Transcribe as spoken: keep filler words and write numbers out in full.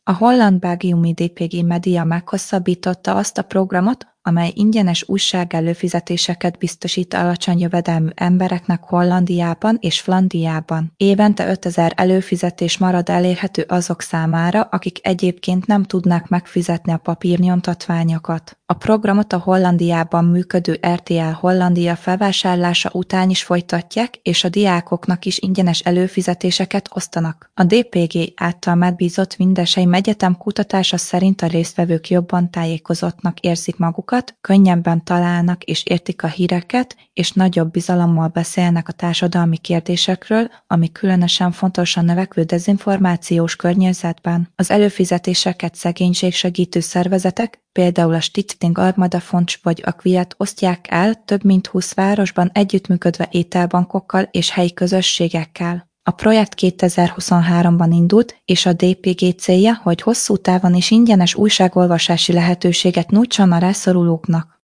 A holland-belgiumi dé pé gé Media meghosszabbította azt a programot, amely ingyenes újságelőfizetéseket biztosít alacsony jövedelmű embereknek Hollandiában és Flandriában. Évente ötezer előfizetés marad elérhető azok számára, akik egyébként nem tudnák megfizetni a papírnyomtatványokat. A programot a Hollandiában működő er té el Hollandia felvásárlása után is folytatják, és a diákoknak is ingyenes előfizetéseket osztanak. A dé pé gé által megbízott Windesheim Egyetem kutatása szerint a résztvevők jobban tájékozottnak érzik magukat, könnyebben találnak és értik a híreket, és nagyobb bizalommal beszélnek a társadalmi kérdésekről, ami különösen fontos a növekvő dezinformációs környezetben. Az előfizetéseket szegénység segítő szervezetek, például a Stichting Armada Fonds vagy a Quiet osztják el több mint húsz városban együttműködve ételbankokkal és helyi közösségekkel. A projekt kétezer-huszonháromban indult, és a dé pé gé célja, hogy hosszú távon is ingyenes újságolvasási lehetőséget nyújtson a rászorulóknak.